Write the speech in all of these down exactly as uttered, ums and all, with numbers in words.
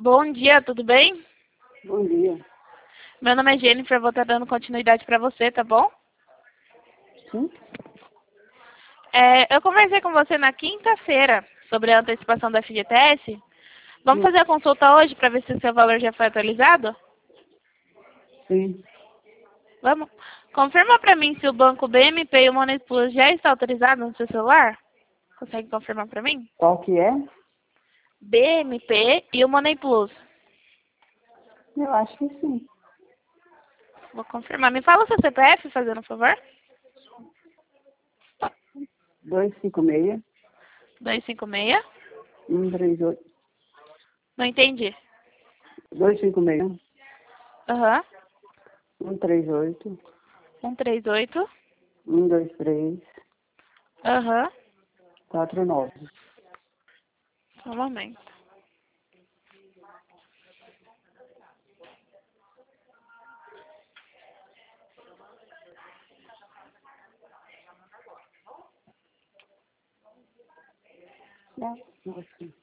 Bom dia, tudo bem? Bom dia. Meu nome é Jennifer, vou estar dando continuidade para você, tá bom? Sim? É, eu conversei com você na quinta-feira sobre a antecipação da F G T S. Vamos Sim. fazer a consulta hoje para ver se o seu valor já foi atualizado? Sim. Vamos? Confirma para mim se o banco B M P e o Money Plus já está autorizado no seu celular? Consegue confirmar para mim? Qual que é? B M P e o Money Plus. Eu acho que sim. Vou confirmar. Me fala o seu C P F, fazendo um favor. dois cinco seis, dois cinco seis. um três oito. Não entendi. dois cinco seis, Aham. um três oito, um três oito. um dois três, Aham. quatro nove. Só um momento. Não, nossa.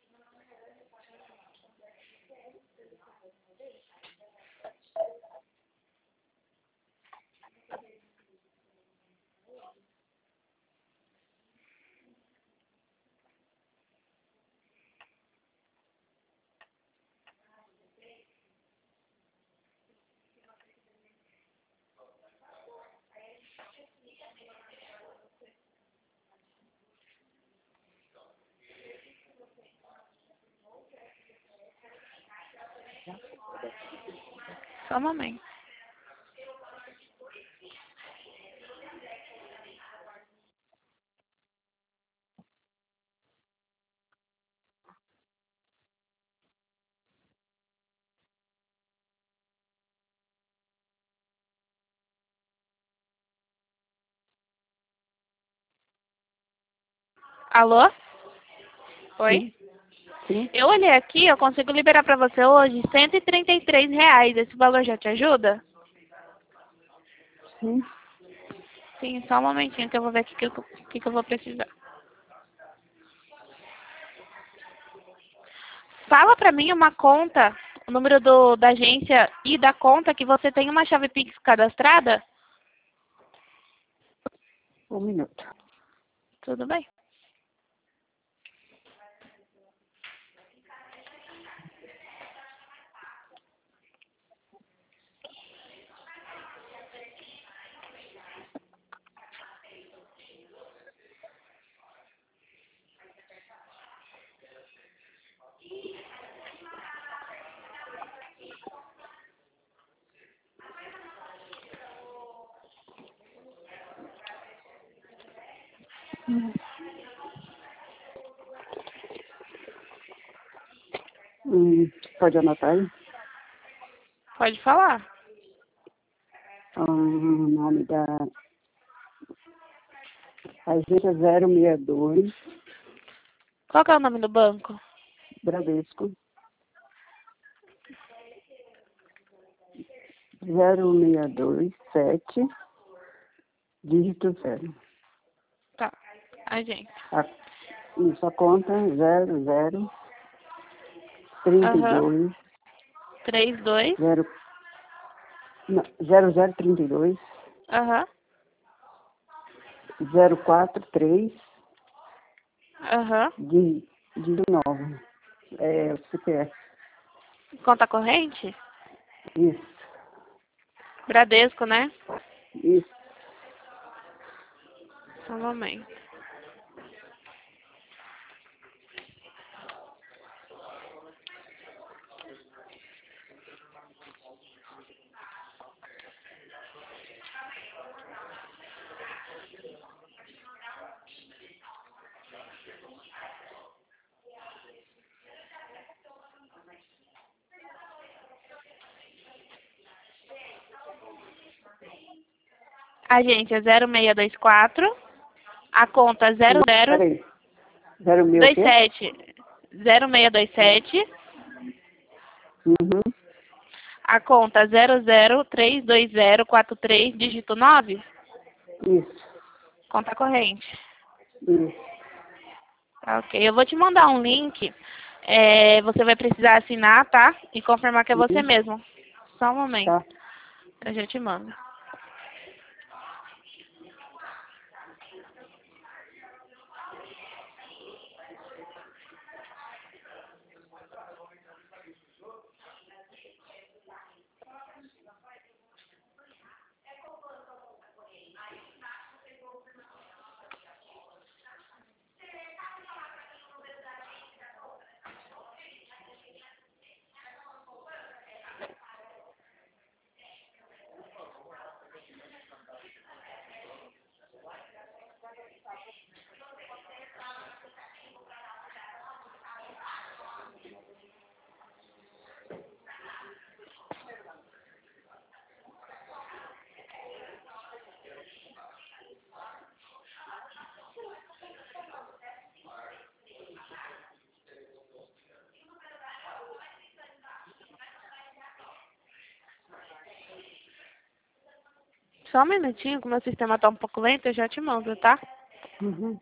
Só um momento. Alô? Oi? Sim. Sim. Eu olhei aqui, eu consigo liberar para você hoje cento e trinta e três reais. Esse valor já te ajuda? Sim. Sim, só um momentinho que eu vou ver o que, que, eu- que, que eu vou precisar. Fala para mim uma conta, o número do, da agência e da conta que você tem uma chave Pix cadastrada? Um minuto. Tudo bem. Hum, pode anotar aí? Pode falar. Ah, o nome da agência zero seis dois, Qual que é o nome do banco? Bradesco. zero seis dois sete, dígito zero. Tá. Agência. A, isso, a conta zero zero trinta e Aham. dois, Três dois. zero, não, zero zero trinta e dois, Aham. zero quatro três, Aham. de, de nove. É o C P F. Conta corrente? Isso, Bradesco, né? isso. Só um momento. Agência zero seis dois quatro. A conta zero Não, zero peraí. Zero mil o dois quê? sete. zero seis dois sete. Uhum, A conta zero zero três dois zero quatro três, dígito nove. isso, Conta corrente. isso. Tá, ok. Eu vou te mandar um link É, você vai precisar assinar, tá? E confirmar que é você Uhum. mesmo. Só um momento. Tá. Eu já te mando. Só um minutinho, que meu sistema tá um pouco lento, eu já te mando, tá? Uhum.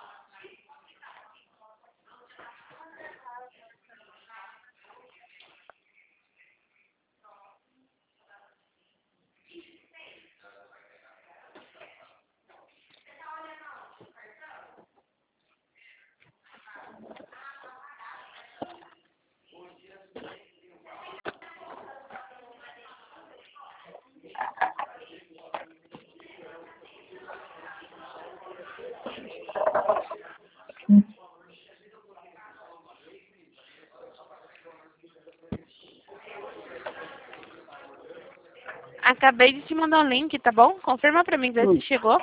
Acabei de te mandar um link, tá bom? Confirma pra mim, ver se Hum. chegou.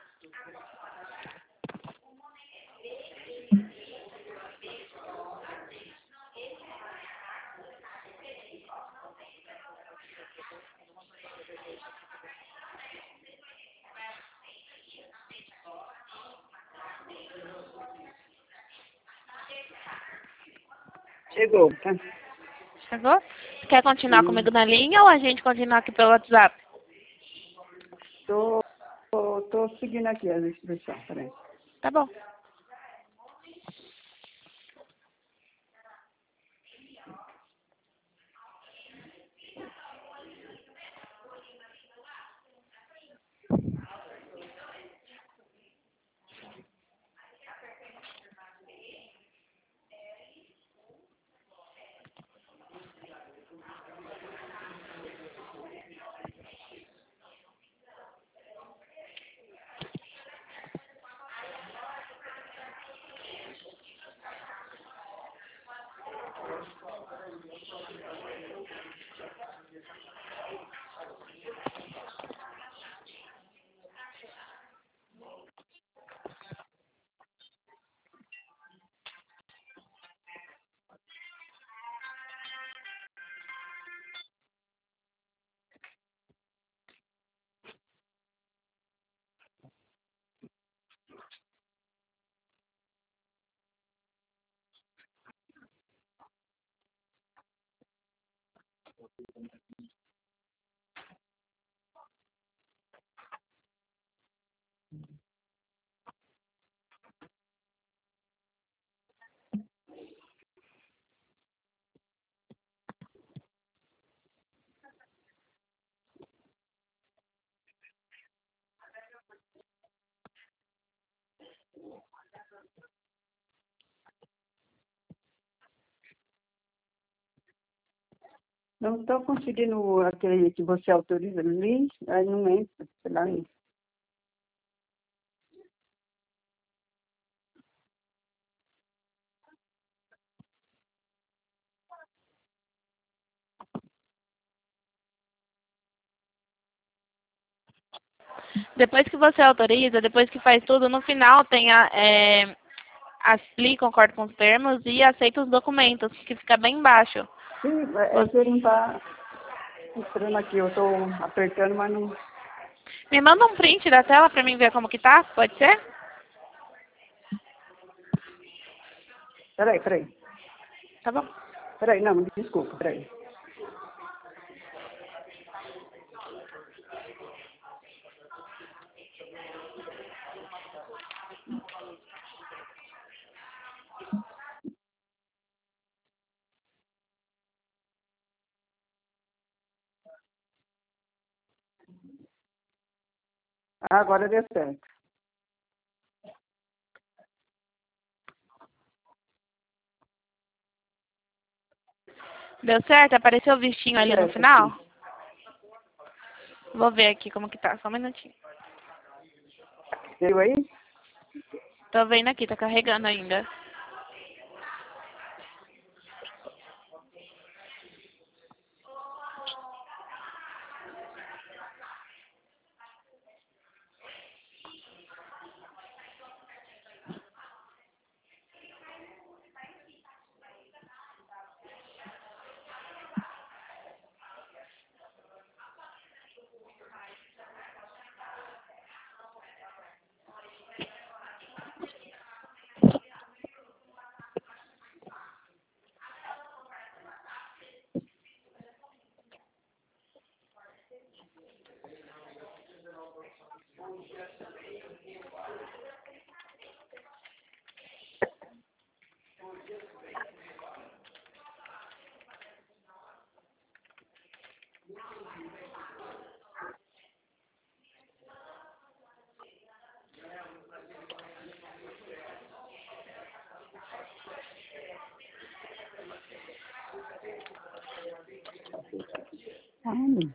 Chegou, tá? Chegou? Você quer continuar Hum. comigo na linha ou a gente continuar aqui pelo WhatsApp? Tô, tô, tô seguindo aqui as instruções, peraí. Tá bom. Não estou conseguindo aquele que você autoriza no link, aí não entra, sei lá. Não. Depois que você autoriza, depois que faz tudo, no final tem a, é, aplica, concorda com os termos e aceita os documentos, que fica bem embaixo. Sim, é é Você- que ele não está entrando aqui, eu estou apertando, mas não... Me manda um print da tela pra mim ver como que tá, pode ser? Peraí, peraí. Tá bom. Peraí, não, desculpa, peraí. Ah, agora deu certo. Deu certo? Apareceu o vistinho ali no Certo, final? sim. Vou ver aqui como que tá, só um minutinho. Veio aí? Tô vendo aqui, tá carregando ainda. Ah,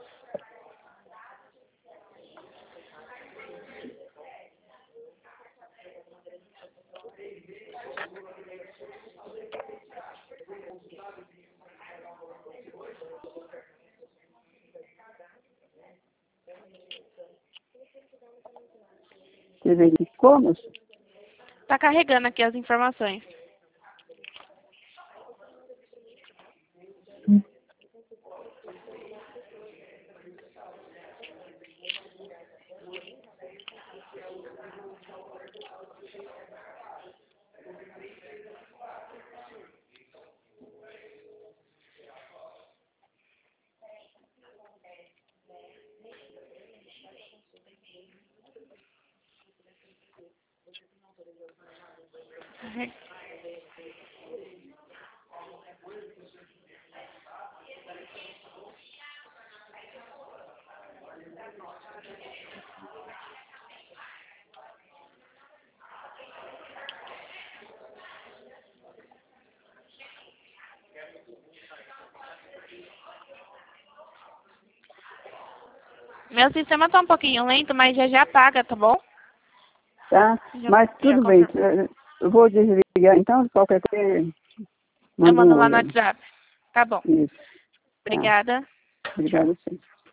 você vê de como? Tá carregando aqui as informações. Meu sistema tá um pouquinho lento, mas já já apaga, tá bom? Tá? Já, Mas já tudo bem. confirmo. Eu vou desligar então, qualquer coisa. Eu Manda mando um lá oi no aí. WhatsApp. Tá bom. Isso. Tá. Obrigada. Tchau. Obrigada, sim.